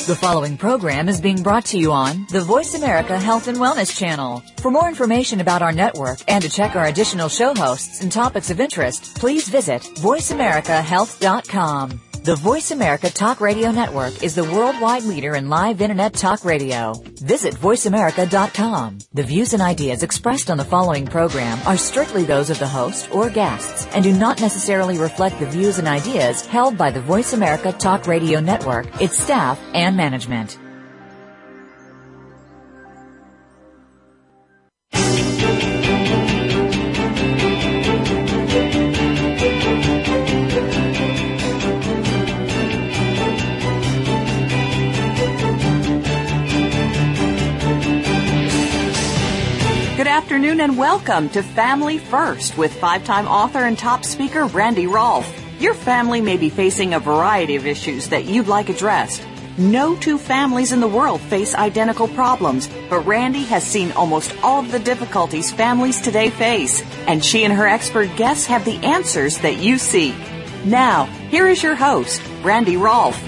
The following program is being brought to you on the Voice America Health and Wellness Channel. For more information about our network and to check our additional show hosts and topics of interest, please visit voiceamericahealth.com. The Voice America Talk Radio Network is the worldwide leader in live Internet talk radio. Visit voiceamerica.com. The views and ideas expressed on the following program are strictly those of the host or guests and do not necessarily reflect the views and ideas held by the Voice America Talk Radio Network, its staff, and management. Good afternoon and welcome to Family First with five-time author and top speaker Randy Rolfe. Your family may be facing a variety of issues that you'd like addressed. No two families in the world face identical problems, but Randy has seen almost all of the difficulties families today face, and she and her expert guests have the answers that you seek. Now, here is your host, Randy Rolfe.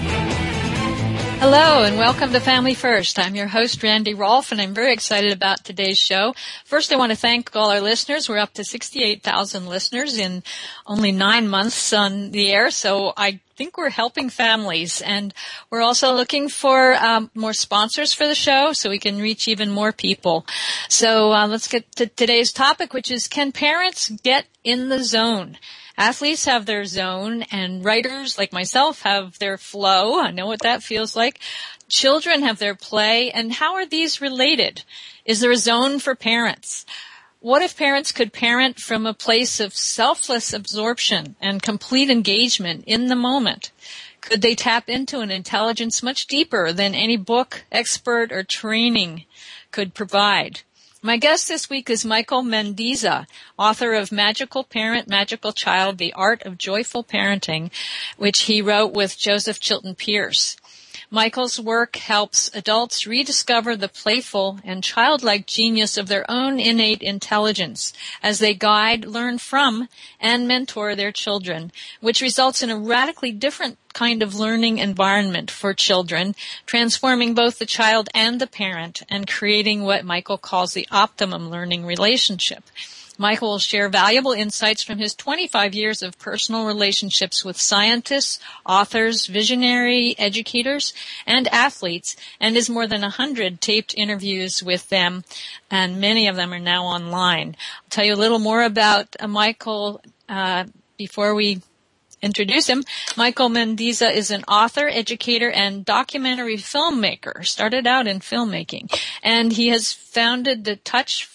Hello and welcome to Family First. I'm your host, Randy Rolfe, and I'm very excited about today's show. First, I want to thank all our listeners. We're up to 68,000 listeners in only 9 months on the air, so I think we're helping families. And we're also looking for more sponsors for the show so we can reach even more people. So let's get to today's topic, which is, can parents get in the zone? Athletes have their zone, and writers like myself have their flow. I know what that feels like. Children have their play, and how are these related? Is there a zone for parents? What if parents could parent from a place of selfless absorption and complete engagement in the moment? Could they tap into an intelligence much deeper than any book, expert, or training could provide? My guest this week is Michael Mendiza, author of Magical Parent, Magical Child, The Art of Joyful Parenting, which he wrote with Joseph Chilton Pearce. Michael's work helps adults rediscover the playful and childlike genius of their own innate intelligence as they guide, learn from, and mentor their children, which results in a radically different kind of learning environment for children, transforming both the child and the parent and creating what Michael calls the optimum learning relationship. Michael will share valuable insights from his 25 years of personal relationships with scientists, authors, visionary educators, and athletes, and his more than 100 taped interviews with them, and many of them are now online. I'll tell you a little more about Michael before we introduce him. Michael Mendiza is an author, educator, and documentary filmmaker. Started out in filmmaking, and he has founded the Touch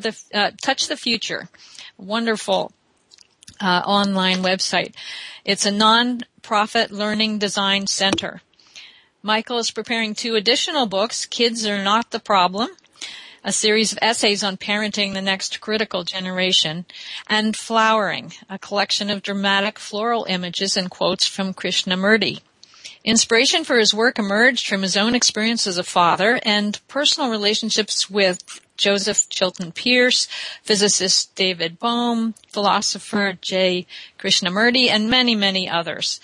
the Future, wonderful online website. It's a non-profit learning design center. Michael is preparing 2 additional books, Kids Are Not the Problem, a series of essays on parenting the next critical generation, and Flowering, a collection of dramatic floral images and quotes from Krishnamurti. Inspiration for his work emerged from his own experience as a father and personal relationships with Joseph Chilton Pearce, physicist David Bohm, philosopher J. Krishnamurti, and many, many others.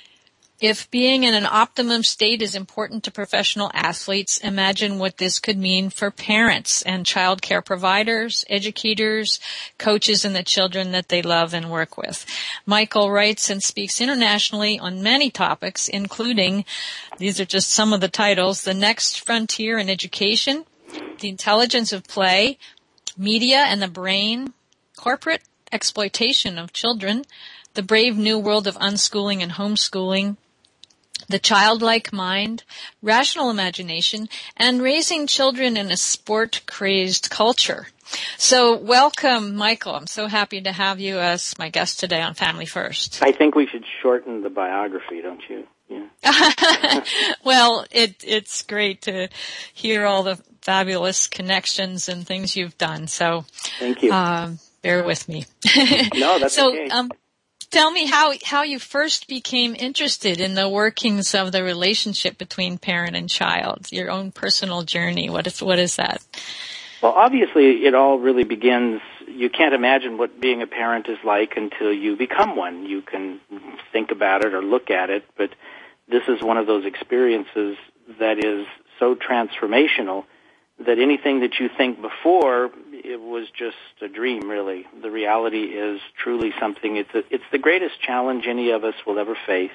If being in an optimum state is important to professional athletes, imagine what this could mean for parents and child care providers, educators, coaches, and the children that they love and work with. Michael writes and speaks internationally on many topics, including, these are just some of the titles, The Next Frontier in Education, The Intelligence of Play, Media and the Brain, Corporate Exploitation of Children, The Brave New World of Unschooling and Homeschooling, The Childlike Mind, Rational Imagination, and Raising Children in a Sport-Crazed Culture. So welcome, Michael. I'm so happy to have you as my guest today on Family First. I think we should shorten the biography, don't you? Yeah. Well, it's great to hear all the fabulous connections and things you've done. So thank you. Bear with me. No, that's okay. Tell me how you first became interested in the workings of the relationship between parent and child, your own personal journey. What is that? Well, obviously, it all really begins, you can't imagine what being a parent is like until you become one. You can think about it or look at it, but this is one of those experiences that is so transformational that anything that you think before, it was just a dream, really. The reality is truly something. It's the greatest challenge any of us will ever face.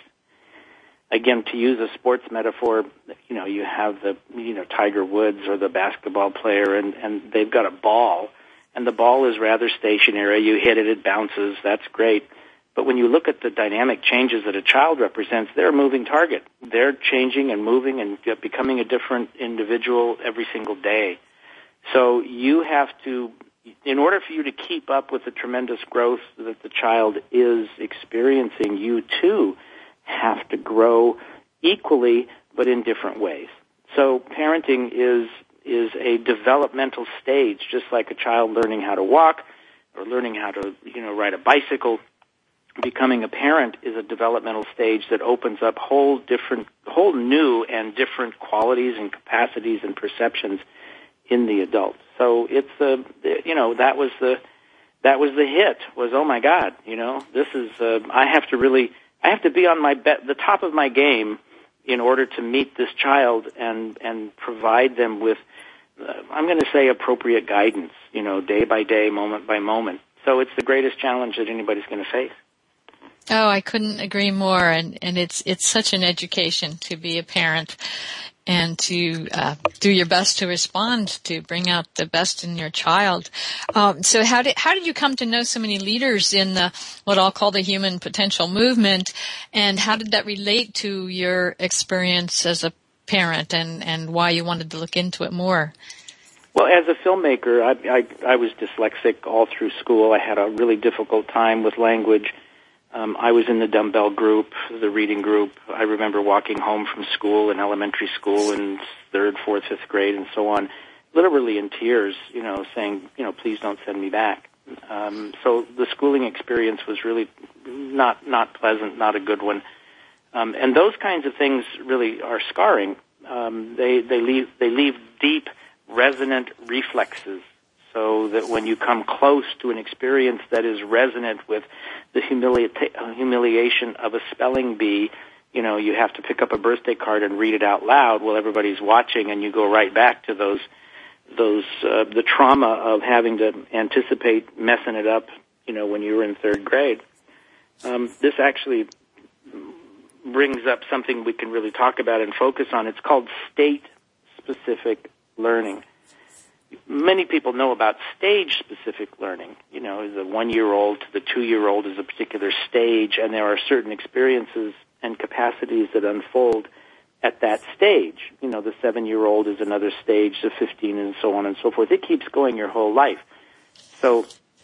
Again, to use a sports metaphor, you have the, Tiger Woods or the basketball player, and they've got a ball, and the ball is rather stationary. You hit it, it bounces. That's great. But when you look at the dynamic changes that a child represents, they're a moving target. They're changing and moving and becoming a different individual every single day. So you have to, in order for you to keep up with the tremendous growth that the child is experiencing, you too have to grow equally but in different ways. So parenting is a developmental stage, just like a child learning how to walk or learning how to, ride a bicycle. Becoming a parent is a developmental stage that opens up whole new and different qualities and capacities and perceptions in the adult. So it's that was the hit was, oh my God, this is I have to be on the top of my game in order to meet this child and provide them with I'm going to say appropriate guidance, day by day, moment by moment. So it's the greatest challenge that anybody's going to face. Oh, I couldn't agree more. And it's such an education to be a parent and to do your best to respond, to bring out the best in your child. So how did you come to know so many leaders in what I'll call the human potential movement, and how did that relate to your experience as a parent and why you wanted to look into it more? Well, as a filmmaker, I was dyslexic all through school. I had a really difficult time with language. I was in the dumbbell group, the reading group. I remember walking home from school in elementary school in 3rd, 4th, 5th grade and so on, literally in tears, saying, please don't send me back. So the schooling experience was really not pleasant, not a good one. And those kinds of things really are scarring. They leave deep, resonant reflexes, so that when you come close to an experience that is resonant with the humiliation of a spelling bee, you have to pick up a birthday card and read it out loud while everybody's watching, and you go right back to the trauma of having to anticipate messing it up, when you were in 3rd grade. This actually brings up something we can really talk about and focus on. It's called state-specific learning. Many people know about stage-specific learning. The 1-year-old to the 2-year-old is a particular stage, and there are certain experiences and capacities that unfold at that stage. The 7-year-old is another stage, the 15, and so on and so forth. It keeps going your whole life. So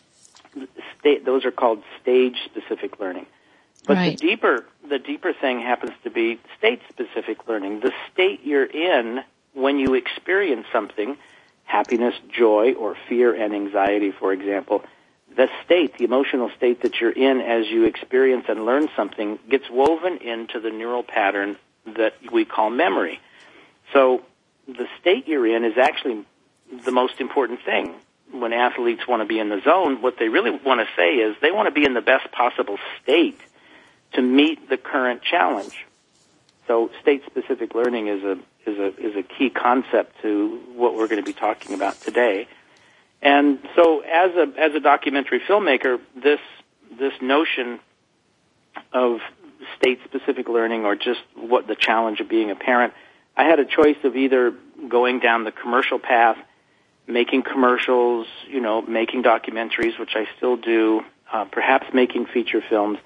those are called stage-specific learning. But right. The deeper thing happens to be state-specific learning. The state you're in when you experience something, happiness, joy, or fear and anxiety, for example, the emotional state that you're in as you experience and learn something gets woven into the neural pattern that we call memory. So the state you're in is actually the most important thing. When athletes want to be in the zone, what they really want to say is they want to be in the best possible state to meet the current challenge. So state-specific learning is a key concept to what we're going to be talking about today. And so as a documentary filmmaker, this notion of state-specific learning, or just what the challenge of being a parent, I had a choice of either going down the commercial path, making commercials, making documentaries, which I still do, perhaps making feature films,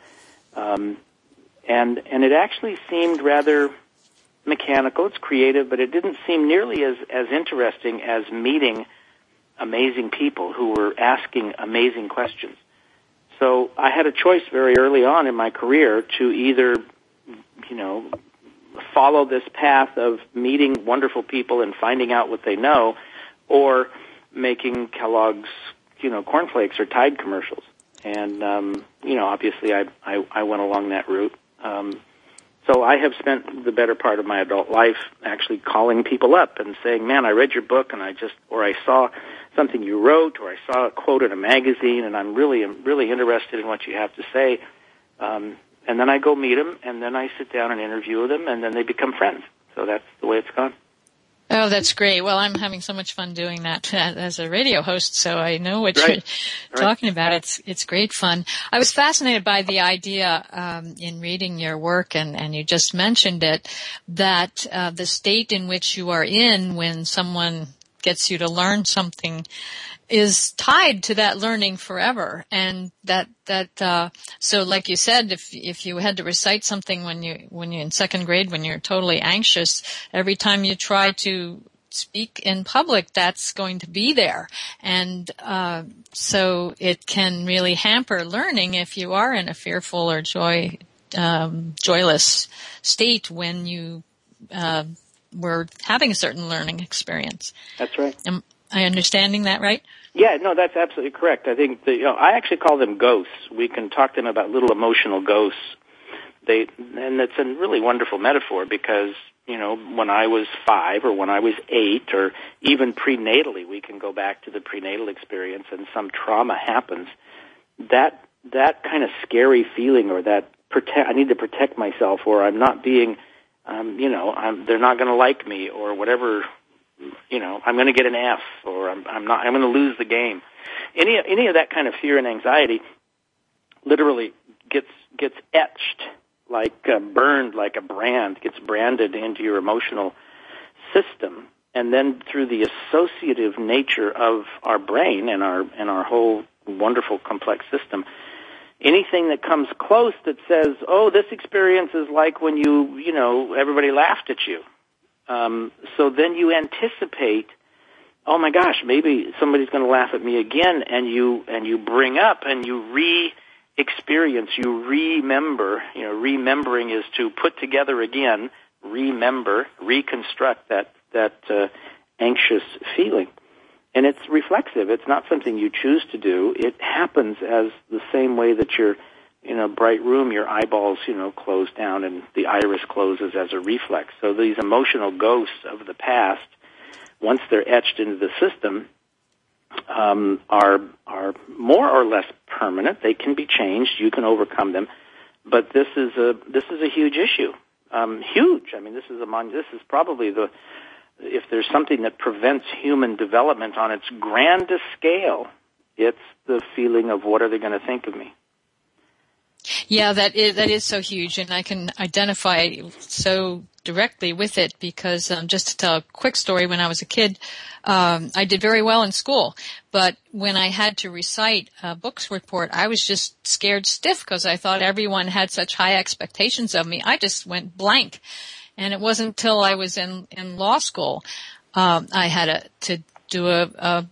and it actually seemed rather mechanical. It's creative, but it didn't seem nearly as interesting as meeting amazing people who were asking amazing questions. So I had a choice very early on in my career to either, follow this path of meeting wonderful people and finding out what they know, or making Kellogg's, cornflakes or Tide commercials. And, obviously I went along that route. So I have spent the better part of my adult life actually calling people up and saying, man, I read your book and I saw something you wrote, or I saw a quote in a magazine, and I'm really interested in what you have to say. And then I go meet them, and then I sit down and interview them, and then they become friends. So that's the way it's gone. Oh, that's great. Well, I'm having so much fun doing that as a radio host, so I know what you're talking about. It's great fun. I was fascinated by the idea in reading your work, and you just mentioned it, that the state in which you are in when someone gets you to learn something is tied to that learning forever. And so like you said, if you had to recite something when you're in second grade, when you're totally anxious, every time you try to speak in public, that's going to be there. And, so it can really hamper learning if you are in a fearful or joyless state when you, were having a certain learning experience. That's right. Am I understanding that right? Yeah, no, that's absolutely correct. I think I actually call them ghosts. We can talk to them about little emotional ghosts. And it's a really wonderful metaphor because, when I was 5 or when I was 8 or even prenatally, we can go back to the prenatal experience and some trauma happens. That kind of scary feeling or that I need to protect myself or I'm not being, they're not going to like me or whatever. I'm going to get an F, or I'm going to lose the game. Any of that kind of fear and anxiety literally gets etched, like burned, like a brand, gets branded into your emotional system, and then through the associative nature of our brain and our whole wonderful complex system, anything that comes close that says, "Oh, this experience is like when everybody laughed at you." So then you anticipate, oh my gosh, maybe somebody's going to laugh at me again, and you bring up and you re-experience, you remember. Remembering is to put together again, remember, reconstruct that anxious feeling, and it's reflexive. It's not something you choose to do. It happens as the same way that you're in a bright room, your eyeballs, close down and the iris closes as a reflex. So these emotional ghosts of the past, once they're etched into the system, are more or less permanent. They can be changed. You can overcome them. But this is a huge issue. Huge. I mean, this is probably if there's something that prevents human development on its grandest scale, it's the feeling of what are they going to think of me. Yeah, that is so huge, and I can identify so directly with it because just to tell a quick story, when I was a kid, I did very well in school, but when I had to recite a books report, I was just scared stiff because I thought everyone had such high expectations of me. I just went blank, and it wasn't until I was in law school I had to do a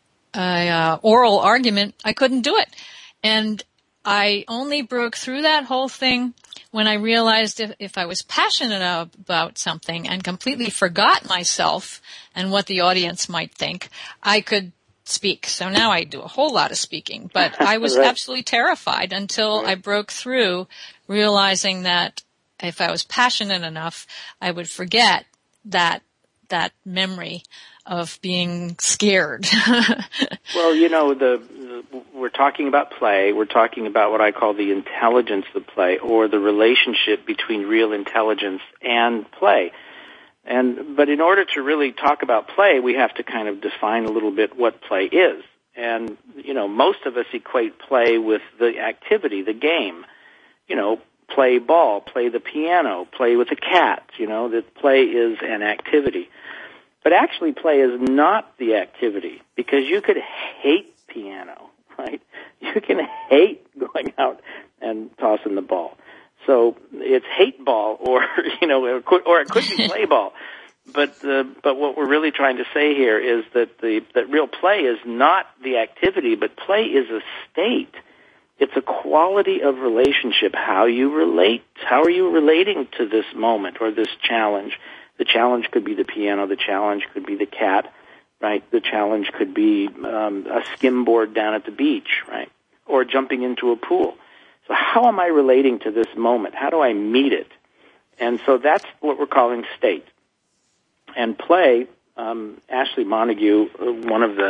oral argument. I couldn't do it, and I only broke through that whole thing when I realized if I was passionate about something and completely forgot myself and what the audience might think, I could speak. So now I do a whole lot of speaking, but I was absolutely terrified until I broke through, realizing that if I was passionate enough, I would forget that memory of being scared. Well, we're talking about play. We're talking about what I call the intelligence of play, or the relationship between real intelligence and play. But in order to really talk about play, we have to kind of define a little bit what play is. And, most of us equate play with the activity, the game. Play ball, play the piano, play with a cat. That play is an activity. But actually, play is not the activity, because you could hate piano, right? You can hate going out and tossing the ball. So it's hate ball, or it could be play ball. But what we're really trying to say here is that real play is not the activity, but play is a state. It's a quality of relationship. How you relate? How are you relating to this moment or this challenge? The challenge could be the piano. The challenge could be the cat, right? The challenge could be a skimboard down at the beach, right? Or jumping into a pool. So how am I relating to this moment? How do I meet it? And so that's what we're calling state. And play, Ashley Montague, one of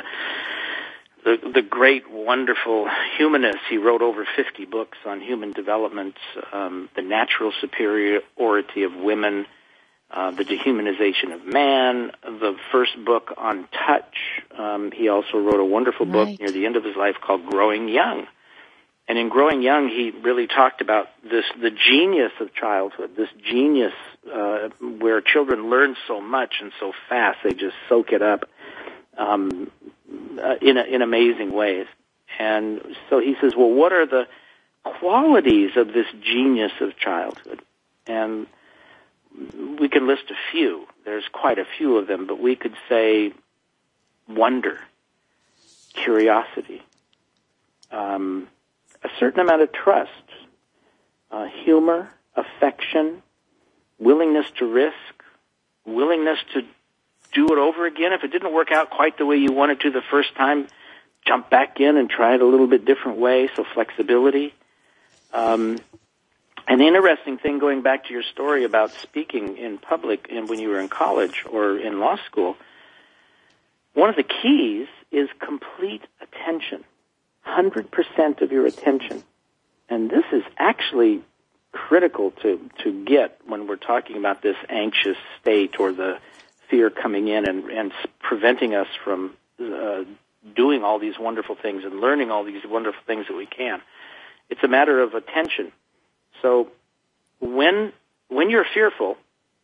the great, wonderful humanists, he wrote over 50 books on human development, the natural superiority of women, The Dehumanization of Man, the first book on touch. He also wrote a wonderful book near the end of his life called Growing Young. And in Growing Young, he really talked about the genius of childhood, this genius where children learn so much and so fast, they just soak it up in amazing ways. And so he says, well, what are the qualities of this genius of childhood? And we can list a few. There's quite a few of them, but we could say wonder, curiosity, a certain amount of trust, humor, affection, willingness to risk, willingness to do it over again. If it didn't work out quite the way you wanted to the first time, jump back in and try it a little bit different way, so flexibility. An interesting thing, going back to your story about speaking in public and when you were in college or in law school, one of the keys is complete attention, 100% of your attention. And this is actually critical to get when we're talking about this anxious state or the fear coming in and preventing us from doing all these wonderful things and learning all these wonderful things that we can. It's a matter of attention. So when you're fearful,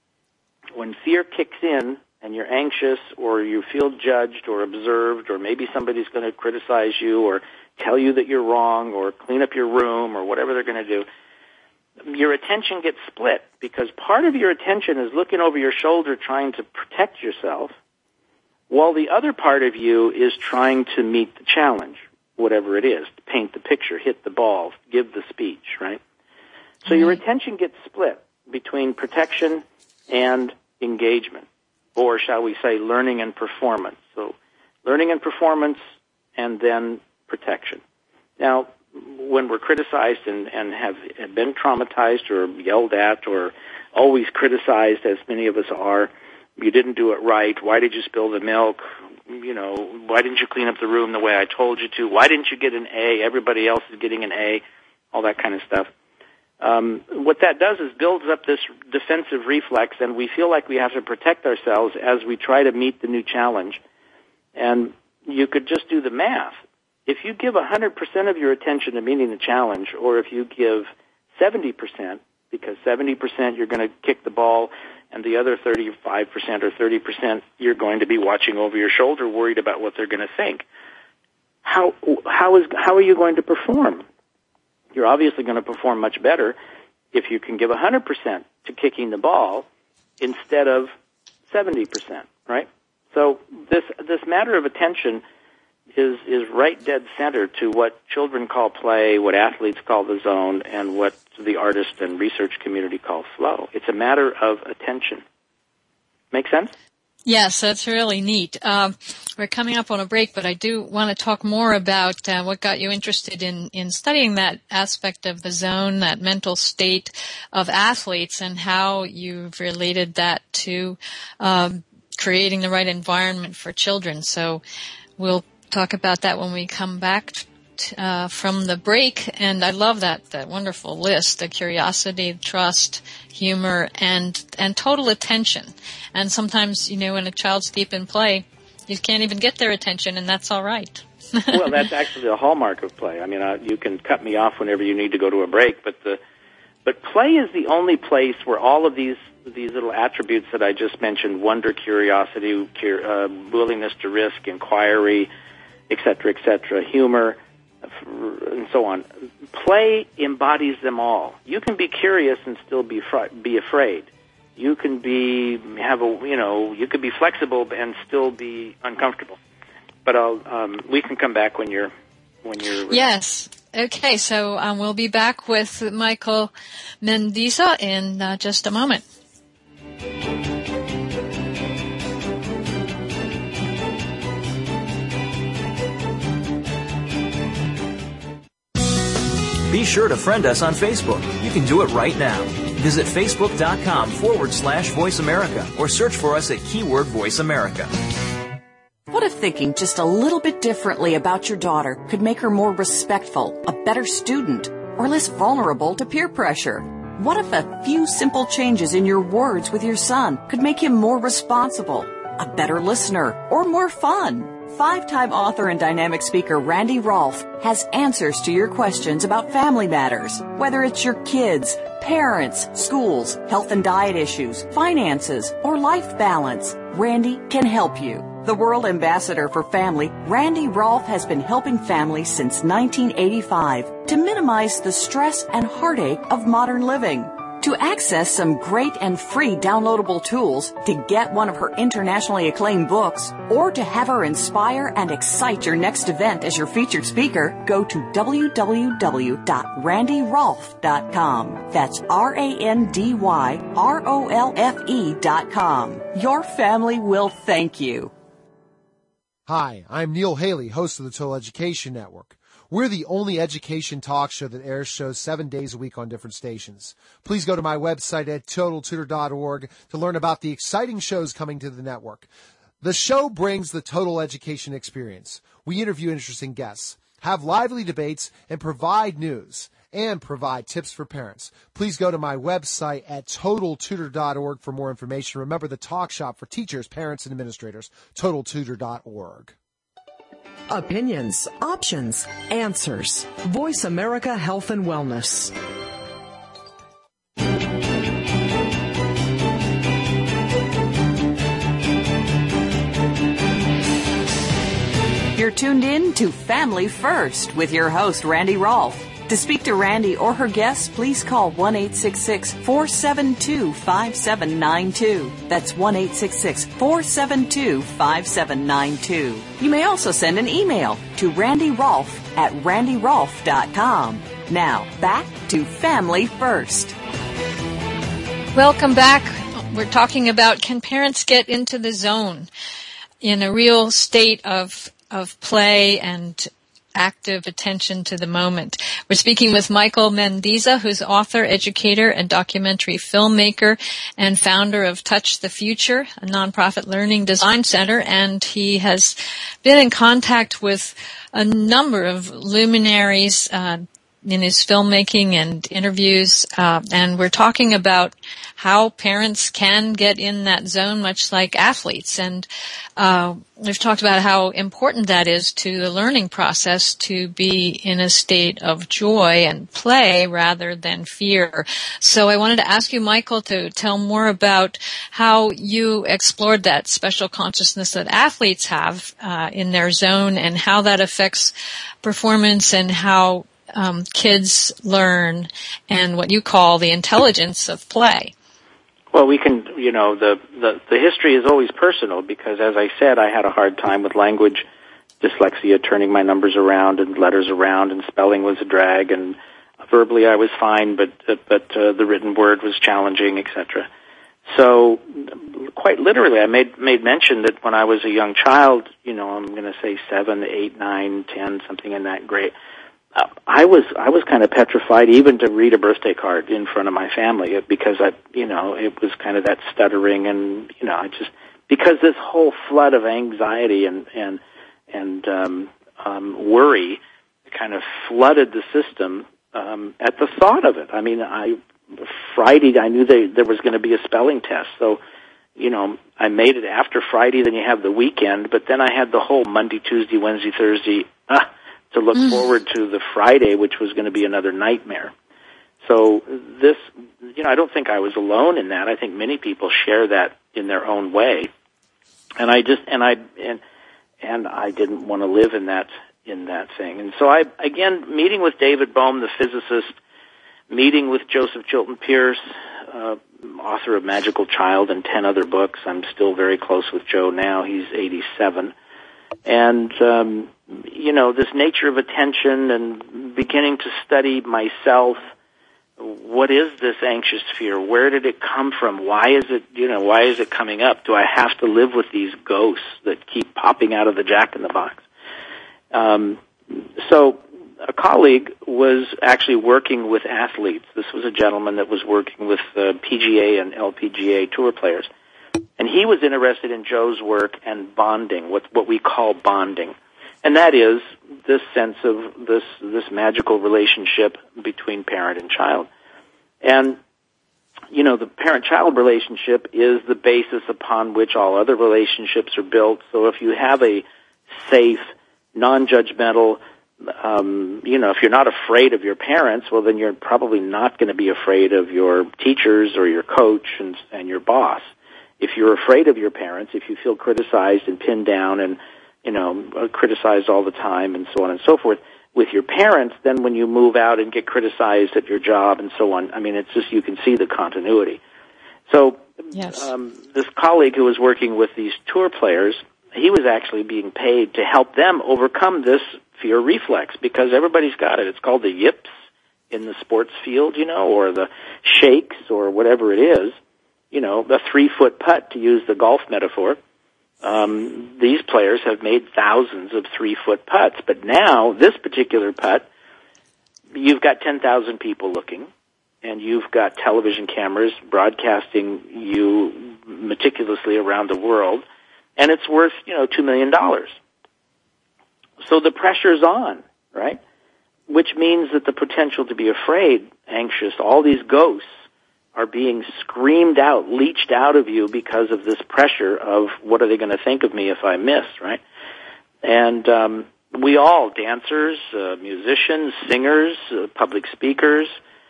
when fear kicks in and you're anxious or you feel judged or observed or maybe somebody's going to criticize you or tell you that you're wrong or clean up your room or whatever they're going to do, your attention gets split because part of your attention is looking over your shoulder trying to protect yourself while the other part of you is trying to meet the challenge, whatever it is, to paint the picture, hit the ball, give the speech, right? So your attention gets split between protection and engagement, or shall we say learning and performance. So learning and performance and then protection. Now, when we're criticized and have been traumatized or yelled at or always criticized, as many of us are, you didn't do it right, why did you spill the milk, why didn't you clean up the room the way I told you to, why didn't you get an A, everybody else is getting an A, all that kind of stuff. What that does is builds up this defensive reflex, and we feel like we have to protect ourselves as we try to meet the new challenge. And you could just do the math. If you give 100% of your attention to meeting the challenge, or if you give 70%, because 70% you're going to kick the ball, and the other 35% or 30% you're going to be watching over your shoulder, worried about what they're going to think, how are you going to perform? You're obviously going to perform much better if you can give 100% to kicking the ball instead of 70%, right? So this matter of attention is right dead center to what children call play, what athletes call the zone, and what the artist and research community call flow. It's a matter of attention. Make sense? Yes, that's really neat. We're coming up on a break, but I do want to talk more about what got you interested in studying that aspect of the zone, that mental state of athletes, and how you've related that to creating the right environment for children. So we'll talk about that when we come back from the break. And I love that wonderful list: the curiosity, trust, humor, and total attention. And sometimes, when a child's deep in play, you can't even get their attention, and that's all right. Well, that's actually a hallmark of play. I mean, you can cut me off whenever you need to go to a break, but play is the only place where all of these little attributes that I just mentioned, wonder, curiosity, willingness to risk, inquiry, et cetera, humor, and so on. Play embodies them all. You can be curious and still be afraid. You can you could be flexible and still be uncomfortable. But we can come back when you're Yes. Okay. So we'll be back with Michael Mendiza in just a moment. Be sure to friend us on Facebook. You can do it right now. Visit Facebook.com/Voice America or search for us at keyword Voice America. What if thinking just a little bit differently about your daughter could make her more respectful, a better student, or less vulnerable to peer pressure? What if a few simple changes in your words with your son could make him more responsible, a better listener, or more fun? 5-time author and dynamic speaker Randy Rolfe has answers to your questions about family matters, whether it's your kids, parents, schools, health and diet issues, finances, or life balance. Randy can help you. The World Ambassador for Family, Randy Rolfe has been helping families since 1985 to minimize the stress and heartache of modern living. To access some great and free downloadable tools, to get one of her internationally acclaimed books, or to have her inspire and excite your next event as your featured speaker, go to www.randyrolfe.com. That's RANDYROLFE.com. Your family will thank you. Hi, I'm Neil Haley, host of the Total Education Network. We're the only education talk show that airs shows 7 days a week on different stations. Please go to my website at TotalTutor.org to learn about the exciting shows coming to the network. The show brings the total education experience. We interview interesting guests, have lively debates, and provide news, and provide tips for parents. Please go to my website at TotalTutor.org for more information. Remember, the talk shop for teachers, parents, and administrators, TotalTutor.org. Opinions, options, answers. Voice America Health and Wellness. You're tuned in to Family First with your host, Randy Rolfe. To speak to Randy or her guests, please call 1-866-472-5792. That's 1-866-472-5792. You may also send an email to randyrolfe@randyrolfe.com. Now, back to Family First. Welcome back. We're talking about, can parents get into the zone in a real state of play and active attention to the moment. We're speaking with Michael Mendiza, who's author, educator, and documentary filmmaker and founder of Touch the Future, a nonprofit learning design center, and he has been in contact with a number of luminaries in his filmmaking and interviews, and we're talking about how parents can get in that zone, much like athletes. And we've talked about how important that is to the learning process, to be in a state of joy and play rather than fear. So I wanted to ask you, Michael, to tell more about how you explored that special consciousness that athletes have in their zone, and how that affects performance, and how kids learn, and what you call the intelligence of play. Well, we can, the history is always personal, because, as I said, I had a hard time with language, dyslexia, turning my numbers around and letters around, and spelling was a drag, and verbally I was fine, but the written word was challenging, etc. So, quite literally, I made mention that when I was a young child, I'm going to say 7, 8, 9, 10, something in that grade, I was kind of petrified even to read a birthday card in front of my family, because it was kind of that stuttering, and because this whole flood of anxiety and worry kind of flooded the system at the thought of it. I mean, Friday I knew there was going to be a spelling test, so I made it after Friday. Then you have the weekend, but then I had the whole Monday, Tuesday, Wednesday, Thursday to look forward to the Friday, which was going to be another nightmare. So this, I don't think I was alone in that. I think many people share that in their own way. And I didn't want to live in that thing. And so again, meeting with David Bohm, the physicist, meeting with Joseph Chilton Pierce, author of Magical Child and 10 other books. I'm still very close with Joe now. He's 87. And, this nature of attention, and beginning to study myself. What is this anxious fear? Where did it come from? Why is it coming up? Do I have to live with these ghosts that keep popping out of the Jack-in-the-Box? So a colleague was actually working with athletes. This was a gentleman that was working with PGA and LPGA tour players. And he was interested in Joe's work and bonding, what we call bonding. And that is this sense of this magical relationship between parent and child. And the parent-child relationship is the basis upon which all other relationships are built. So if you have a safe, non-judgmental, if you're not afraid of your parents, well, then you're probably not going to be afraid of your teachers or your coach and your boss. If you're afraid of your parents, if you feel criticized and pinned down and, criticized all the time and so on and so forth, with your parents, then when you move out and get criticized at your job and so on, it's just, you can see the continuity. So, yes. This colleague who was working with these tour players, he was actually being paid to help them overcome this fear reflex, because everybody's got it. It's called the yips in the sports field, or the shakes or whatever it is, a 3-foot putt, to use the golf metaphor. These players have made thousands of 3-foot putts, but now this particular putt, you've got 10,000 people looking, and you've got television cameras broadcasting you meticulously around the world, and it's worth, $2 million. So the pressure's on, right? Which means that the potential to be afraid, anxious, all these ghosts are being screamed out, leached out of you because of this pressure of what are they going to think of me if I miss, right? And we all, dancers, musicians, singers, public speakers,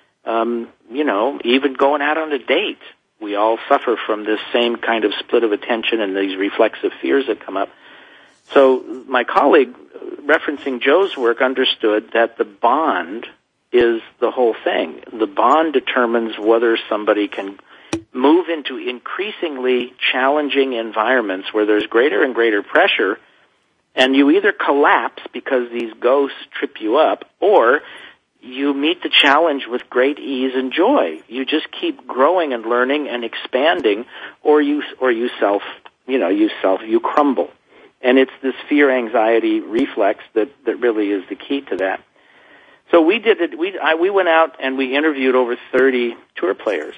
even going out on a date, we all suffer from this same kind of split of attention and these reflexive fears that come up. So my colleague, referencing Joe's work, understood that the bond is the whole thing. The bond determines whether somebody can move into increasingly challenging environments where there's greater and greater pressure, and you either collapse because these ghosts trip you up, or you meet the challenge with great ease and joy. You just keep growing and learning and expanding, or you crumble. And it's this fear-anxiety reflex that really is the key to that. So we did it. We went out and we interviewed over 30 tour players.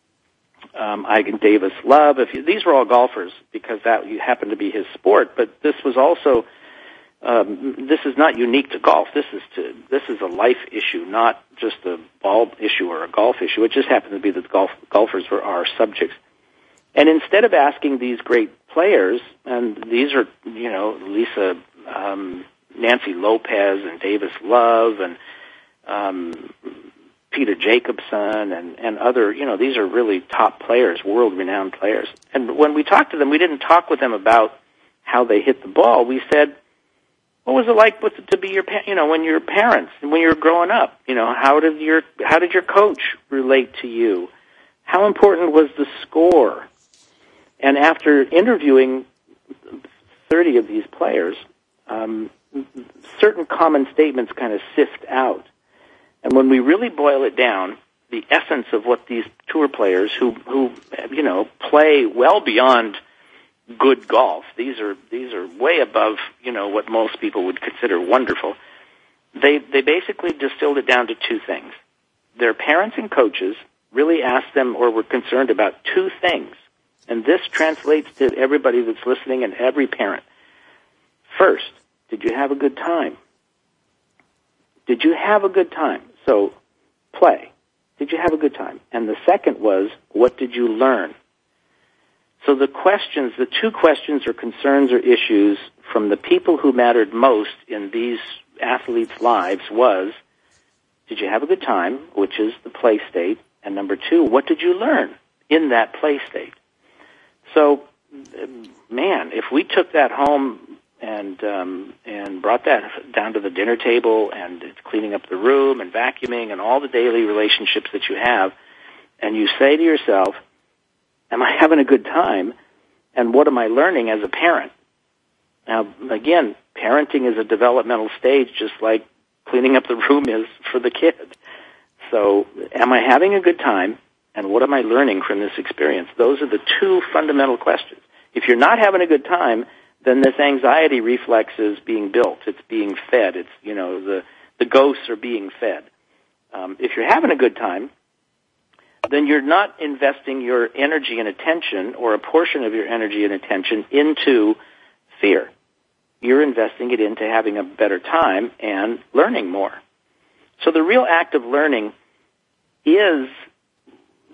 Davis Love. These were all golfers, because that happened to be his sport. But this was also this is not unique to golf. This is a life issue, not just a ball issue or a golf issue. It just happened to be that golfers were our subjects. And instead of asking these great players, and these are Lisa, Nancy Lopez, and Davis Love, and Peter Jacobson and other, these are really top players, world-renowned players. And when we talked to them, we didn't talk with them about how they hit the ball. We said, what was it like to be when you were parents, when you were growing up? How did your coach relate to you? How important was the score? And after interviewing 30 of these players, certain common statements kind of sift out. And when we really boil it down, the essence of what these tour players who play well beyond good golf, these are way above, what most people would consider wonderful. They basically distilled it down to two things. Their parents and coaches really asked them or were concerned about two things. And this translates to everybody that's listening and every parent. First, did you have a good time? Did you have a good time? So, play. Did you have a good time? And the second was, what did you learn? So the two questions or concerns or issues from the people who mattered most in these athletes' lives was, did you have a good time, which is the play state? And number two, what did you learn in that play state? So, man, if we took that home and brought that down to the dinner table and cleaning up the room and vacuuming and all the daily relationships that you have, and you say to yourself, am I having a good time, and what am I learning as a parent? Now, again, parenting is a developmental stage just like cleaning up the room is for the kid. So, am I having a good time? And what am I learning from this experience? Those are the two fundamental questions. If you're not having a good time, then this anxiety reflex is being built. It's being fed. It's, the ghosts are being fed. If you're having a good time, then you're not investing your energy and attention, or a portion of your energy and attention, into fear. You're investing it into having a better time and learning more. So the real act of learning is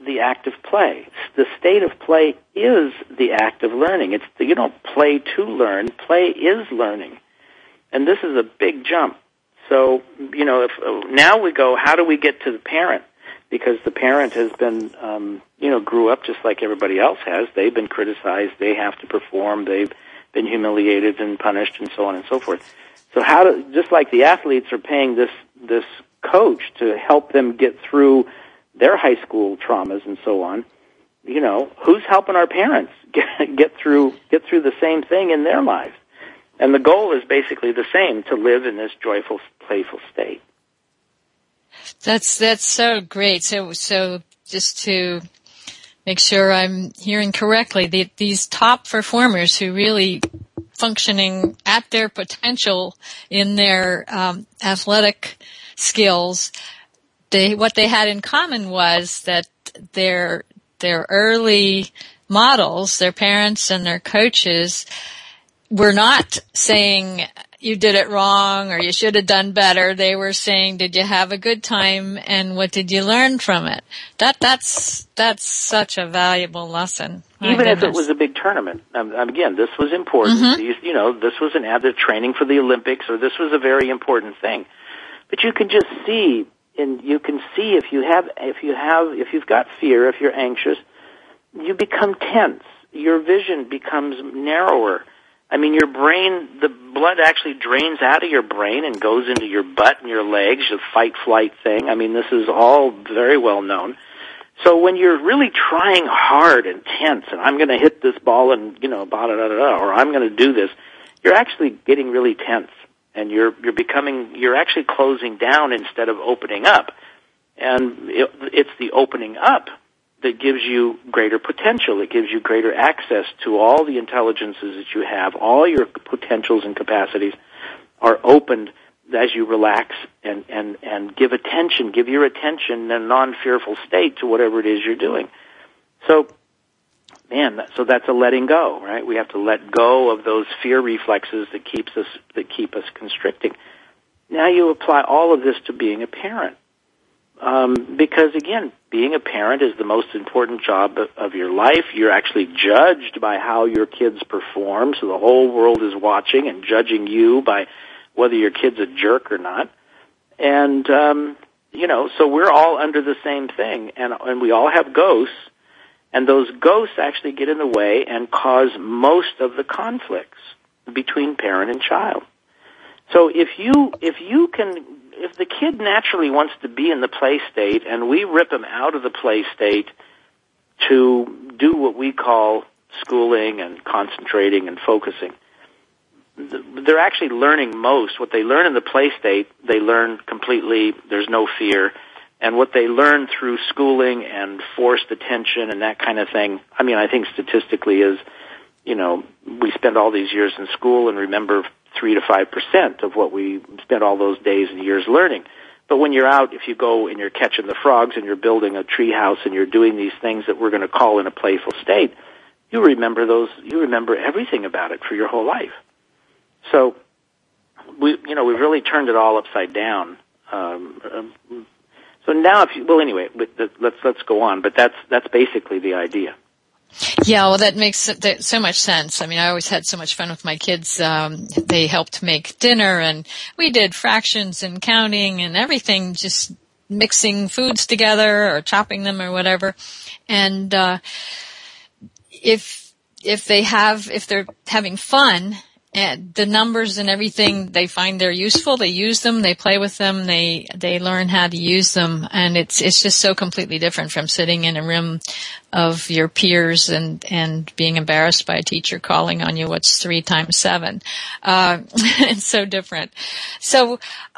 the act of play. The state of play is the act of learning. You don't play to learn. Play is learning. And this is a big jump. So, if now we go, how do we get to the parent? Because the parent has been, grew up just like everybody else has. They've been criticized. They have to perform. They've been humiliated and punished and so on and so forth. So just like the athletes are paying this coach to help them get through their high school traumas and so on, who's helping our parents get through the same thing in their lives? And the goal is basically the same, to live in this joyful, playful state. That's so great. So just to make sure I'm hearing correctly, these top performers who really functioning at their potential in their athletic skills, what they had in common was that their early models, their parents and their coaches, were not saying you did it wrong or you should have done better. They were saying, did you have a good time and what did you learn from it? That's such a valuable lesson. Even if it was a big tournament. Again, this was important. Mm-hmm. This was an added training for the Olympics, or this was a very important thing. But you can just see, and you can see if you've got fear, if you're anxious, you become tense. Your vision becomes narrower. I mean, your brain, the blood actually drains out of your brain and goes into your butt and your legs, the fight-flight thing. I mean, this is all very well known. So when you're really trying hard and tense, and I'm going to hit this ball and, or I'm going to do this, you're actually getting really tense. And you're actually closing down instead of opening up. And it's the opening up that gives you greater potential. It gives you greater access to all the intelligences that you have. All your potentials and capacities are opened as you relax and give your attention in a non-fearful state to whatever it is you're doing. So, so that's a letting go, right? We have to let go of those fear reflexes that keep us constricting. Now you apply all of this to being a parent. Because again, being a parent is the most important job of your life. You're actually judged by how your kids perform, so the whole world is watching and judging you by whether your kid's a jerk or not. And, so we're all under the same thing, and we all have ghosts, and those ghosts actually get in the way and cause most of the conflicts between parent and child. So if the kid naturally wants to be in the play state and we rip him out of the play state to do what we call schooling and concentrating and focusing, they're actually learning most. What they learn in the play state, they learn completely, there's no fear. And what they learn through schooling and forced attention and that kind of thing, I think statistically is, we spend all these years in school and remember 3 to 5% of what we spent all those days and years learning. But when you're out, if you go and you're catching the frogs and you're building a tree house and you're doing these things that we're going to call in a playful state, you remember everything about it for your whole life. So we've really turned it all upside down. So now let's go on, but that's basically the idea. Yeah, well, that makes so much sense. I always had so much fun with my kids. They helped make dinner, and we did fractions and counting and everything, just mixing foods together or chopping them or whatever. And if they're having fun, and the numbers and everything, they find they're useful. They use them. They play with them. They learn how to use them. And it's just so completely different from sitting in a room of your peers and being embarrassed by a teacher calling on you, what's 3 times 7? It's so different. So,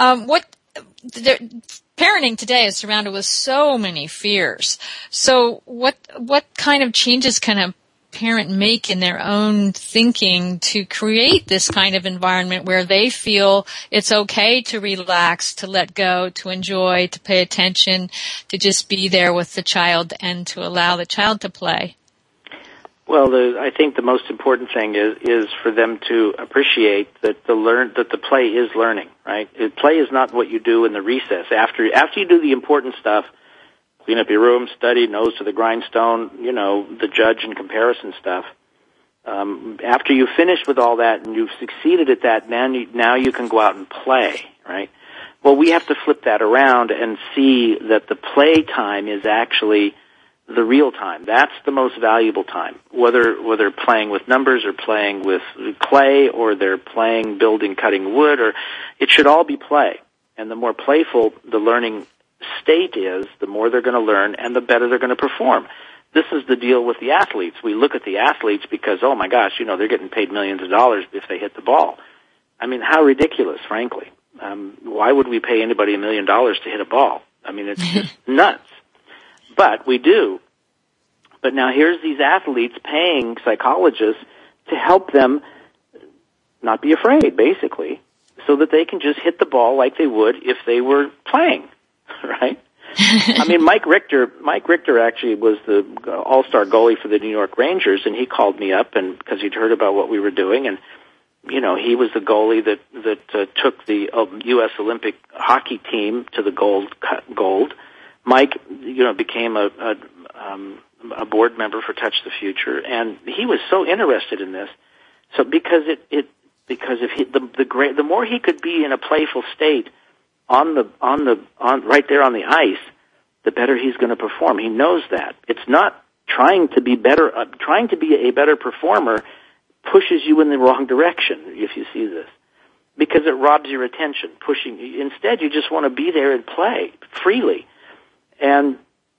parenting today is surrounded with so many fears. So what kind of changes can a parent make in their own thinking to create this kind of environment where they feel it's okay to relax, to let go, to enjoy, to pay attention, to just be there with the child and to allow the child to play? Well, I think the most important thing is for them to appreciate that the play is learning, right? Play is not what you do in the recess. After you do the important stuff, clean up your room, study, nose to the grindstone, the judge and comparison stuff. After you've finished with all that and you've succeeded at that, now you can go out and play, right? Well, we have to flip that around and see that the play time is actually the real time. That's the most valuable time. Whether playing with numbers or playing with clay or they're playing, building, cutting wood, or it should all be play. And the more playful the learning state is, the more they're going to learn and the better they're going to perform. This is the deal with the athletes. We look at the athletes because, oh my gosh, they're getting paid millions of dollars if they hit the ball. I mean, how ridiculous, frankly. Why would we pay anybody $1 million to hit a ball? I mean, it's just nuts. But we do. But now here's these athletes paying psychologists to help them not be afraid, basically, so that they can just hit the ball like they would if they were playing, right? I mean, Mike Richter actually was the all-star goalie for the New York Rangers, and he called me up and because he'd heard about what we were doing, and he was the goalie that took the U.S. Olympic hockey team to the gold. Mike, became a board member for Touch the Future, and he was so interested in this. So because the more he could be in a playful state on right there on the ice, the better he's going to perform. He knows that. It's not trying to be better. Trying to be a better performer pushes you in the wrong direction, if you see this, because it robs your attention, pushing you. Instead, you just want to be there and play freely. And,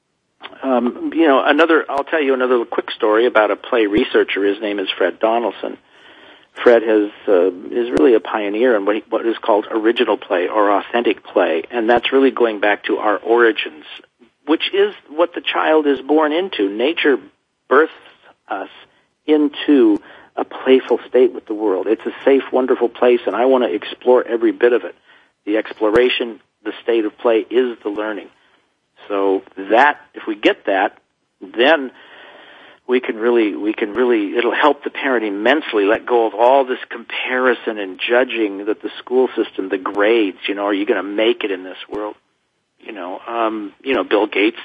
I'll tell you another quick story about a play researcher. His name is Fred Donaldson. Fred is really a pioneer in what is called original play or authentic play, and that's really going back to our origins, which is what the child is born into. Nature births us into a playful state with the world. It's a safe, wonderful place, and I want to explore every bit of it. The exploration, the state of play is the learning. So that, if we get that, then we can really, it'll help the parent immensely let go of all this comparison and judging that the school system, the grades, are you going to make it in this world? Bill Gates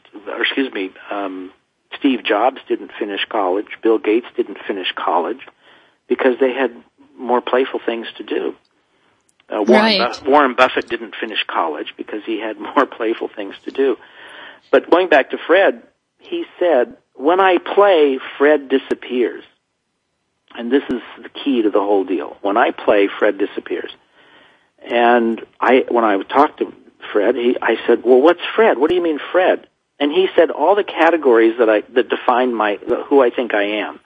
Steve Jobs didn't finish college. Bill Gates didn't finish college because they had more playful things to do. Warren Buffett didn't finish college because he had more playful things to do. But going back to Fred, he said, when I play, Fred disappears. And this is the key to the whole deal. When I play, Fred disappears. And when I talked to Fred, I said, well, what's Fred? What do you mean Fred? And he said all the categories that define who I think I am.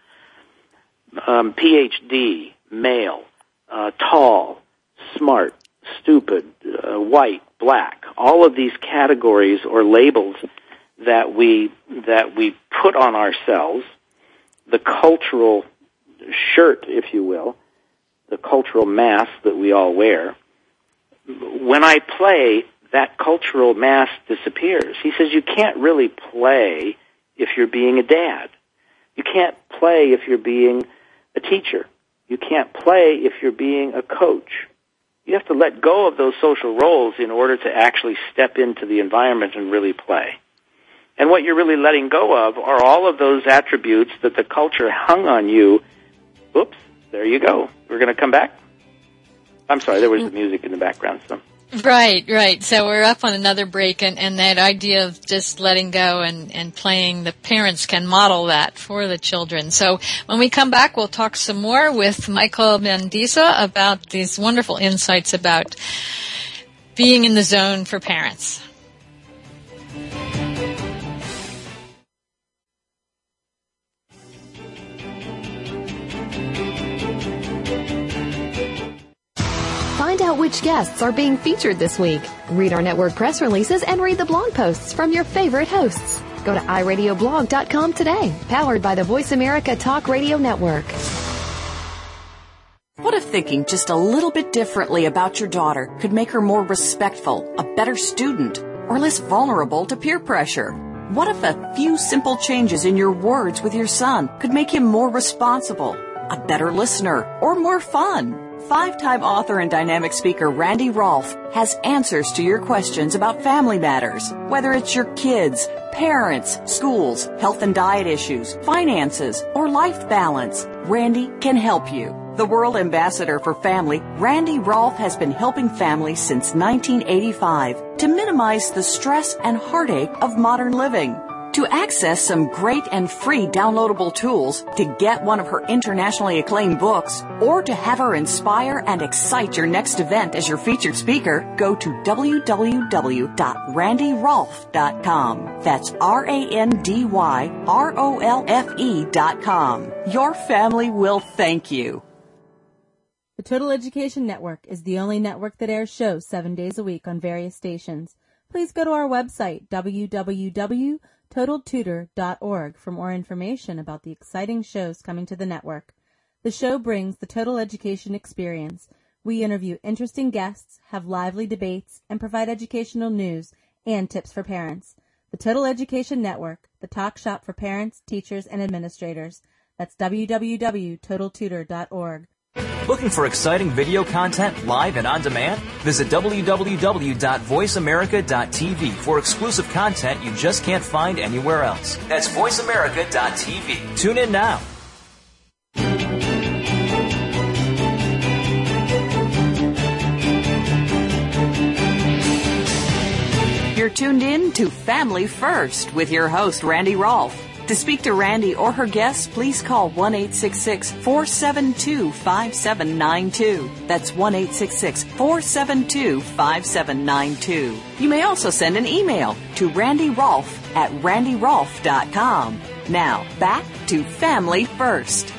PhD, male, tall, smart, stupid, white, black. All of these categories or labels that we put on ourselves, the cultural shirt, if you will, the cultural mask that we all wear. When I play, that cultural mask disappears. He says you can't really play if you're being a dad. You can't play if you're being a teacher. You can't play if you're being a coach. You have to let go of those social roles in order to actually step into the environment and really play. And what you're really letting go of are all of those attributes that the culture hung on you. Oops, there you go. We're going to come back. I'm sorry, there was the music in the background. So. Right. So we're up on another break, and that idea of just letting go and playing, the parents can model that for the children. So when we come back, we'll talk some more with Michael Mendiza about these wonderful insights about being in the zone for parents. Find out which guests are being featured this week. Read our network press releases and read the blog posts from your favorite hosts. Go to iradioblog.com today, powered by the Voice America Talk Radio Network. What if thinking just a little bit differently about your daughter could make her more respectful, a better student, or less vulnerable to peer pressure? What if a few simple changes in your words with your son could make him more responsible, a better listener, or more fun? Five-time author and dynamic speaker Randy Rolfe has answers to your questions about family matters, whether it's your kids, parents, schools, health and diet issues, finances, or life balance. Randy can help you. The World Ambassador for Family, Randy Rolfe has been helping families since 1985 to minimize the stress and heartache of modern living. To access some great and free downloadable tools, to get one of her internationally acclaimed books, or to have her inspire and excite your next event as your featured speaker, go to www.randyrolfe.com. That's RANDYROLFE.com. Your family will thank you. The Total Education Network is the only network that airs shows 7 days a week on various stations. Please go to our website, www.totaltutor.org, for more information about the exciting shows coming to the network. The show brings the total education experience. We interview interesting guests, have lively debates, and provide educational news and tips for parents. The Total Education Network, the talk shop for parents, teachers, and administrators. That's www.totaltutor.org. Looking for exciting video content live and on demand? Visit www.voiceamerica.tv for exclusive content you just can't find anywhere else. That's voiceamerica.tv. Tune in now. You're tuned in to Family First with your host, Randy Rolfe. To speak to Randy or her guests, please call 1-866-472-5792. That's 1-866-472-5792. You may also send an email to randyrolfe@randyrolfe.com. Now, back to Family First.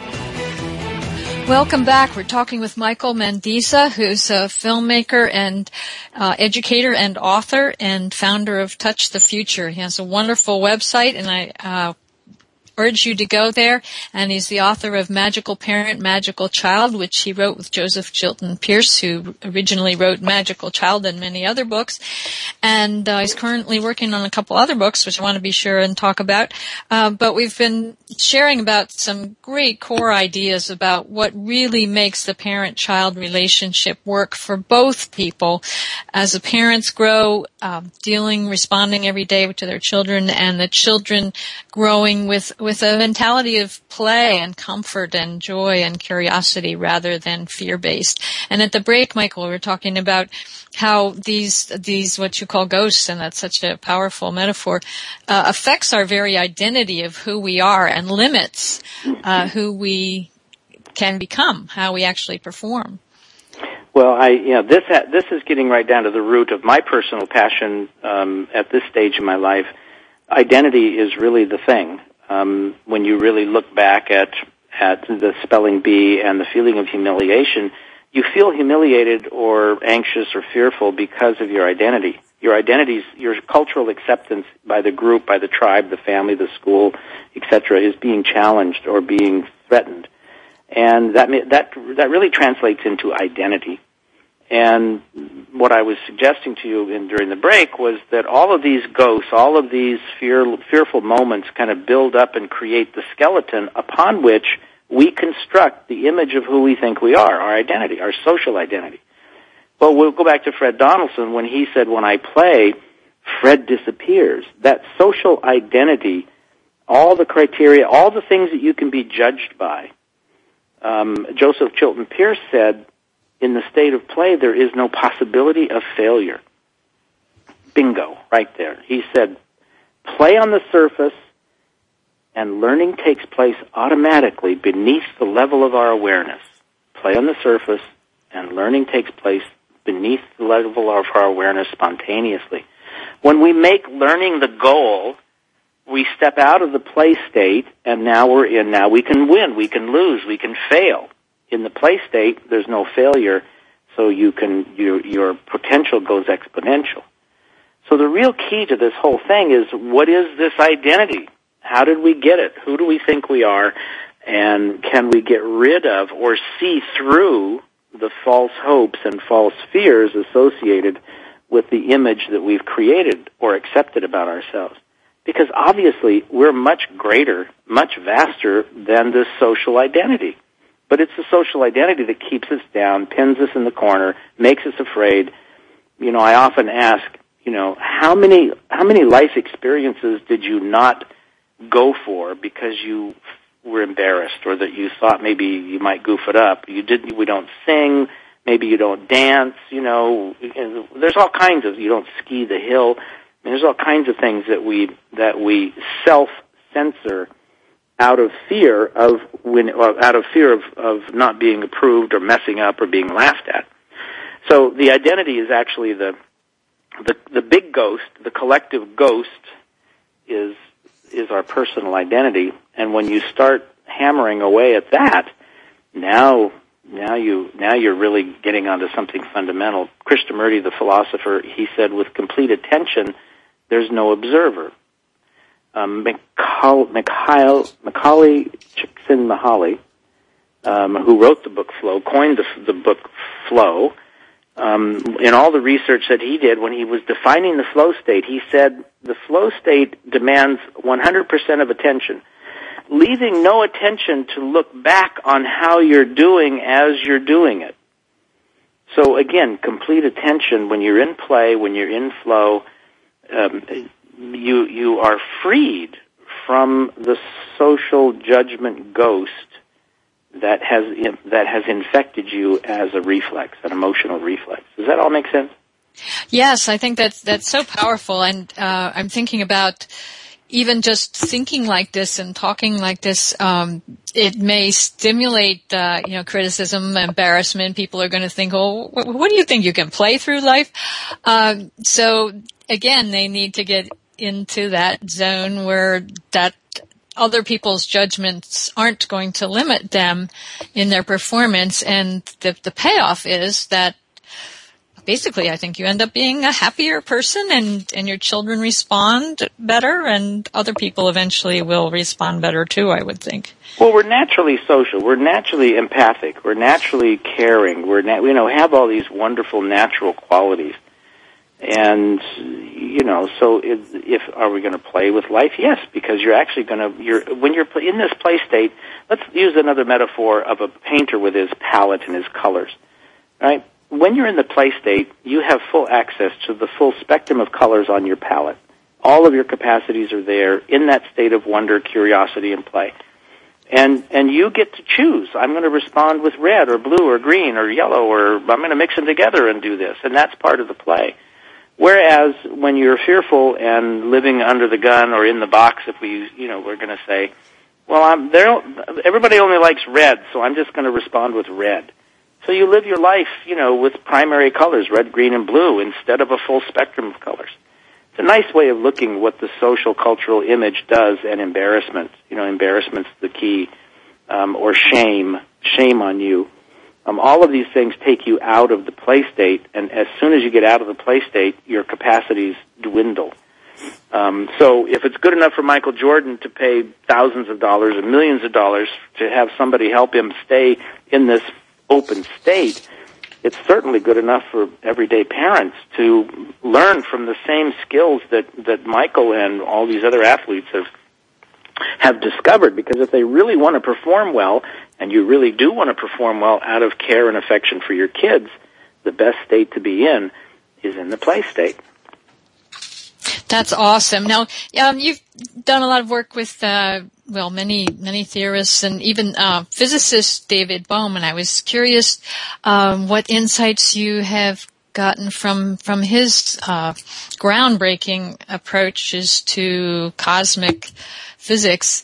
Welcome back. We're talking with Michael Mandiza, who's a filmmaker and educator and author and founder of Touch the Future. He has a wonderful website, and I urge you to go there. And he's the author of Magical Parent, Magical Child, which he wrote with Joseph Chilton Pierce, who originally wrote Magical Child and many other books. And he's currently working on a couple other books, which I want to be sure and talk about. But we've been sharing about some great core ideas about what really makes the parent-child relationship work for both people as the parents grow, responding every day to their children, and the children growing with a mentality of play and comfort and joy and curiosity rather than fear-based. And at the break, Michael, we were talking about how these what you call ghosts, and that's such a powerful metaphor, affects our very identity of who we are and limits who we can become, how we actually perform. Well, this is getting right down to the root of my personal passion at this stage in my life. Identity is really the thing. When you really look back at the spelling bee and the feeling of humiliation, you feel humiliated or anxious or fearful because of your identity. Your identities, your cultural acceptance by the group, by the tribe, the family, the school, etc., is being challenged or being threatened. And that really translates into identity. And what I was suggesting to you during the break was that all of these ghosts, all of these fearful moments kind of build up and create the skeleton upon which we construct the image of who we think we are, our identity, our social identity. Well, we'll go back to Fred Donaldson when he said, when I play, Fred disappears. That social identity, all the criteria, all the things that you can be judged by. Joseph Chilton Pierce said, in the state of play, there is no possibility of failure. Bingo, right there. He said, play on the surface, and learning takes place automatically beneath the level of our awareness. Play on the surface, and learning takes place beneath the level of our awareness spontaneously. When we make learning the goal, we step out of the play state, and now we can win, we can lose, we can fail. In the play state, there's no failure, so your potential goes exponential. So the real key to this whole thing is, what is this identity? How did we get it? Who do we think we are? And can we get rid of or see through the false hopes and false fears associated with the image that we've created or accepted about ourselves? Because obviously we're much greater, much vaster than this social identity. But it's the social identity that keeps us down, pins us in the corner, makes us afraid. You know, I often ask, you know, how many life experiences did you not go for because you were embarrassed, or that you thought maybe you might goof it up? We don't sing, maybe you don't dance, you know, there's all kinds of, you don't ski the hill. I mean, there's all kinds of things that we self-censor out of fear of not being approved or messing up or being laughed at. So the identity is actually the big ghost, the collective ghost is our personal identity. And when you start hammering away at that, now you're really getting onto something fundamental. Krishnamurti, the philosopher, he said, with complete attention, there's no observer. Macaulay Csikszentmihalyi, who wrote the book Flow, coined the book Flow. In all the research that he did when he was defining the flow state, he said the flow state demands 100% of attention, leaving no attention to look back on how you're doing as you're doing it. So again, complete attention when you're in play, when you're in flow. You are freed from the social judgment ghost that has infected you as a reflex, an emotional reflex. Does that all make sense? Yes, I think that's so powerful, and I'm thinking about even just thinking like this and talking like this. It may stimulate, criticism, embarrassment. People are going to think, "Oh, what do you think? You can play through life?" So again, they need to get into that zone where that other people's judgments aren't going to limit them in their performance, and the payoff is that basically I think you end up being a happier person, and your children respond better, and other people eventually will respond better too, I would think. Well, we're naturally social. We're naturally empathic. We're naturally caring. We have all these wonderful natural qualities. And, so if are we going to play with life? Yes, because you're actually when you're in this play state, let's use another metaphor of a painter with his palette and his colors, right? When you're in the play state, you have full access to the full spectrum of colors on your palette. All of your capacities are there in that state of wonder, curiosity, and play. And you get to choose. I'm going to respond with red or blue or green or yellow, or I'm going to mix them together and do this. And that's part of the play. Whereas when you're fearful and living under the gun or in the box, if we're going to say, well, everybody only likes red, so I'm just going to respond with red. So you live your life, with primary colors, red, green, and blue, instead of a full spectrum of colors. It's a nice way of looking at what the social cultural image does, and embarrassment. Embarrassment's the key, or shame on you. All of these things take you out of the play state, and as soon as you get out of the play state, your capacities dwindle. So if it's good enough for Michael Jordan to pay thousands of dollars and millions of dollars to have somebody help him stay in this open state, it's certainly good enough for everyday parents to learn from the same skills that Michael and all these other athletes have discovered, because if they really want to perform well, and you really do want to perform well out of care and affection for your kids, the best state to be in is in the play state. That's awesome. Now, you've done a lot of work with, many theorists and even physicist David Bohm, and I was curious what insights you have gotten from his groundbreaking approaches to cosmic physics.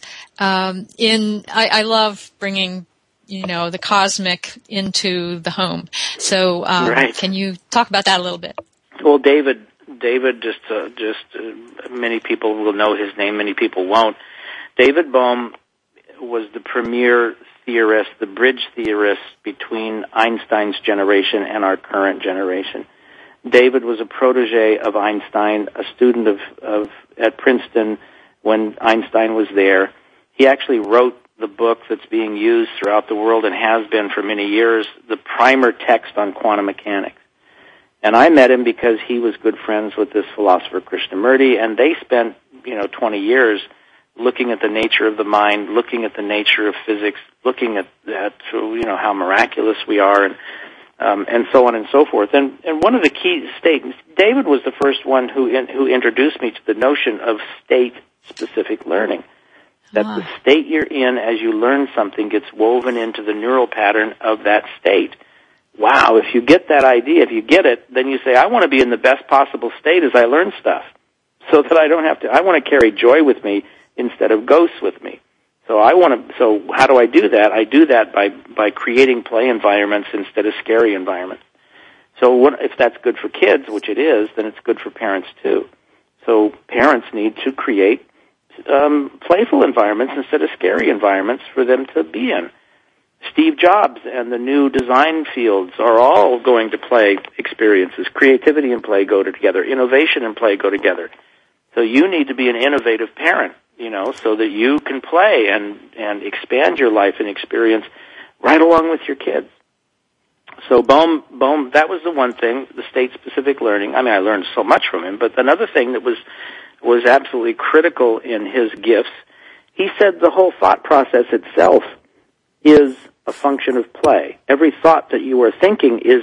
I love bringing, the cosmic into the home. So, right. Can you talk about that a little bit? Well, David, many people will know his name, many people won't. David Bohm was the premier theorist, the bridge theorist between Einstein's generation and our current generation. David was a protege of Einstein, a student at Princeton when Einstein was there. He actually wrote the book that's being used throughout the world and has been for many years, the primer text on quantum mechanics. And I met him because he was good friends with this philosopher Krishnamurti, and they spent, 20 years looking at the nature of the mind, looking at the nature of physics, looking at how miraculous we are, and so on and so forth. And one of the key statements, David was the first one who introduced me to the notion of state-specific learning. That the state you're in as you learn something gets woven into the neural pattern of that state. Wow, if you get that idea, if you get it, then you say, I want to be in the best possible state as I learn stuff, so that I want to carry joy with me instead of ghosts with me. So how do I do that? I do that by creating play environments instead of scary environments. So if that's good for kids, which it is, then it's good for parents too. So parents need to create playful environments instead of scary environments for them to be in. Steve Jobs and the new design fields are all going to play experiences. Creativity and play go together. Innovation and play go together. So you need to be an innovative parent, so that you can play and expand your life and experience right along with your kids. So Bohm, that was the one thing, the state-specific learning. I mean, I learned so much from him, but another thing that was absolutely critical in his gifts, he said the whole thought process itself is a function of play. Every thought that you are thinking is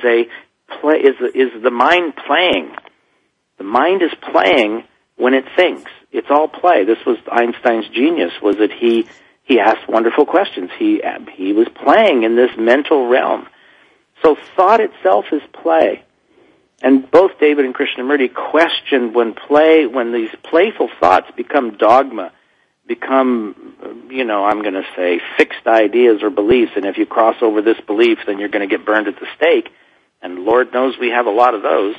the mind playing. The mind is playing when it thinks. It's all play. This was Einstein's genius, was that he asked wonderful questions. He was playing in this mental realm. So thought itself is play. And both David and Krishnamurti questioned when these playful thoughts become dogma, become, I'm going to say fixed ideas or beliefs, and if you cross over this belief, then you're going to get burned at the stake, and Lord knows we have a lot of those.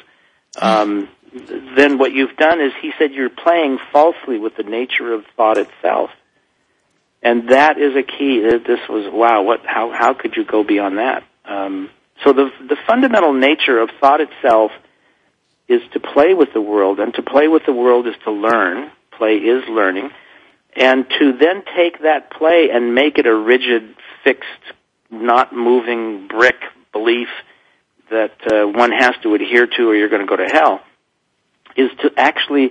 Then what you've done is, he said, you're playing falsely with the nature of thought itself. And that is a key. This was, wow, how could you go beyond that? So the fundamental nature of thought itself is to play with the world, and to play with the world is to learn. Play is learning. And to then take that play and make it a rigid, fixed, not moving brick belief that one has to adhere to or you're going to go to hell, is to actually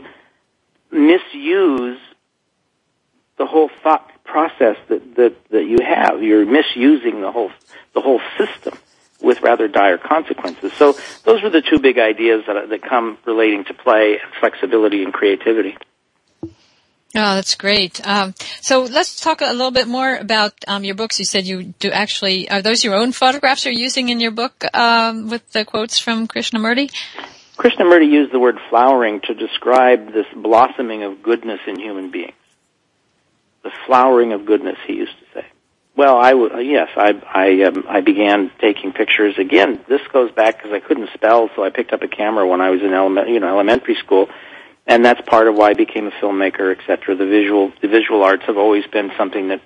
misuse the whole thought process that you have. You're misusing the whole system with rather dire consequences. So those were the two big ideas that come relating to play, flexibility, and creativity. Oh, that's great. So let's talk a little bit more about your books. You said you do actually, are those your own photographs you're using in your book with the quotes from Krishnamurti? Krishnamurti used the word flowering to describe this blossoming of goodness in human beings. The flowering of goodness, he used to say. Well, I began taking pictures. Again, this goes back because I couldn't spell, so I picked up a camera when I was in elementary school, and that's part of why I became a filmmaker, etc. The visual arts have always been something that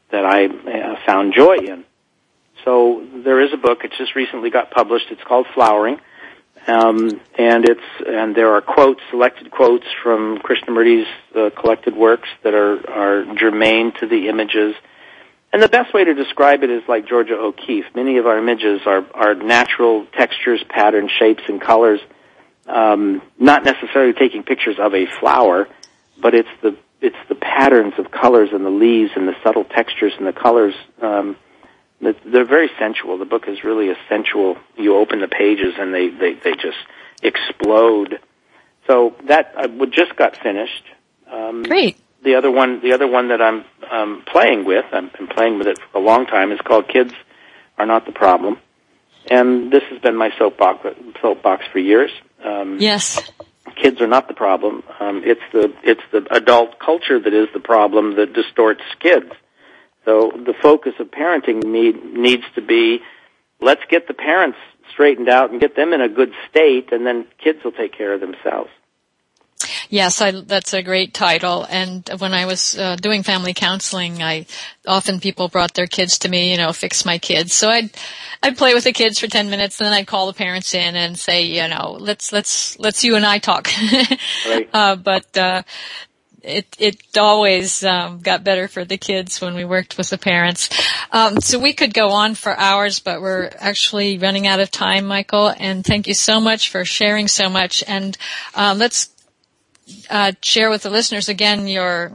I found joy in. So there is a book. It just recently got published. It's called Flowering, and there are selected quotes from Krishnamurti's collected works that are germane to the images. And the best way to describe it is like Georgia O'Keeffe. Many of our images are natural textures, patterns, shapes, and colors. Not necessarily taking pictures of a flower, but it's the patterns of colors and the leaves and the subtle textures and the colors. They're very sensual. The book is really a sensual. You open the pages and they just explode. So that just got finished. Great. The other one that I'm playing with, I've been playing with it for a long time, is called Kids Are Not the Problem. And this has been my soapbox for years. Yes. Kids are not the problem. It's the adult culture that is the problem that distorts kids. So the focus of parenting needs to be, let's get the parents straightened out and get them in a good state, and then kids will take care of themselves. Yes, that's a great title. And when I was doing family counseling, often people brought their kids to me, fix my kids. So I'd play with the kids for 10 minutes, and then I'd call the parents in and say, let's you and I talk. Right. But it always got better for the kids when we worked with the parents. So we could go on for hours, but we're actually running out of time, Michael. And thank you so much for sharing so much. And let's share with the listeners again your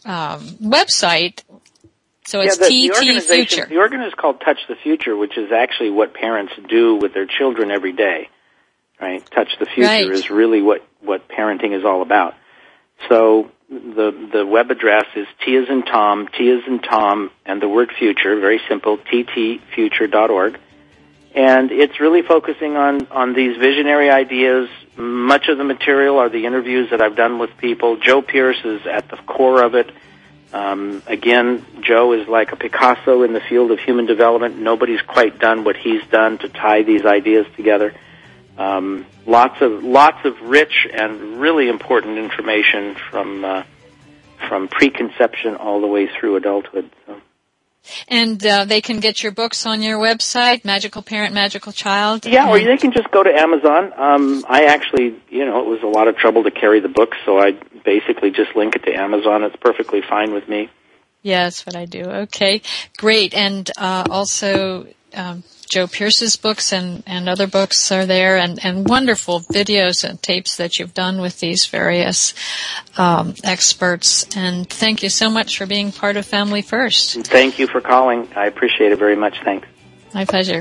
website. So it's TT Future. The organization is called Touch the Future, which is actually what parents do with their children every day. Right? Touch the Future is really what parenting is all about. So the web address is T as in Tom, and the word future, very simple, ttfuture.org. And it's really focusing on these visionary ideas. Much of the material are the interviews that I've done with people. Joe Pierce is at the core of it. Again, Joe is like a Picasso in the field of human development. Nobody's quite done what he's done to tie these ideas together. Lots of rich and really important information from preconception all the way through adulthood. So. And they can get your books on your website, Magical Parent, Magical Child? Yeah, or they can just go to Amazon. I actually, it was a lot of trouble to carry the books, so I basically just link it to Amazon. It's perfectly fine with me. Yeah, that's what I do. Okay, great. And also Joe Pierce's books and other books are there, and wonderful videos and tapes that you've done with these various experts. And thank you so much for being part of Family First. Thank you for calling. I appreciate it very much. Thanks. My pleasure.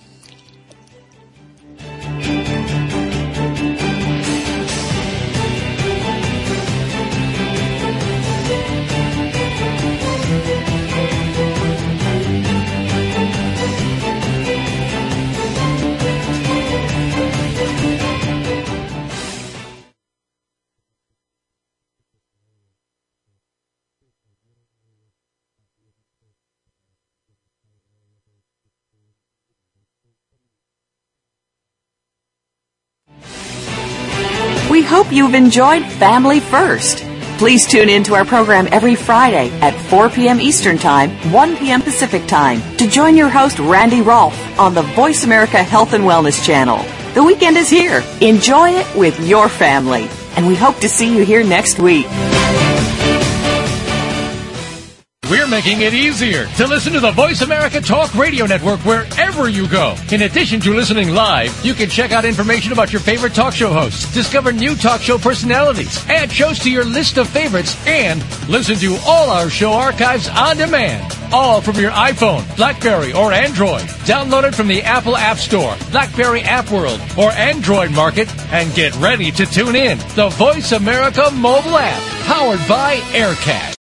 We hope you've enjoyed Family First. Please tune in to our program every Friday at 4 p.m. Eastern Time, 1 p.m. Pacific Time to join your host, Randy Rolfe, on the Voice America Health and Wellness Channel. The weekend is here. Enjoy it with your family. And we hope to see you here next week. We're making it easier to listen to the Voice America Talk Radio Network wherever you go. In addition to listening live, you can check out information about your favorite talk show hosts, discover new talk show personalities, add shows to your list of favorites, and listen to all our show archives on demand. All from your iPhone, BlackBerry, or Android. Download it from the Apple App Store, BlackBerry App World, or Android Market, and get ready to tune in. The Voice America mobile app, powered by AirCast.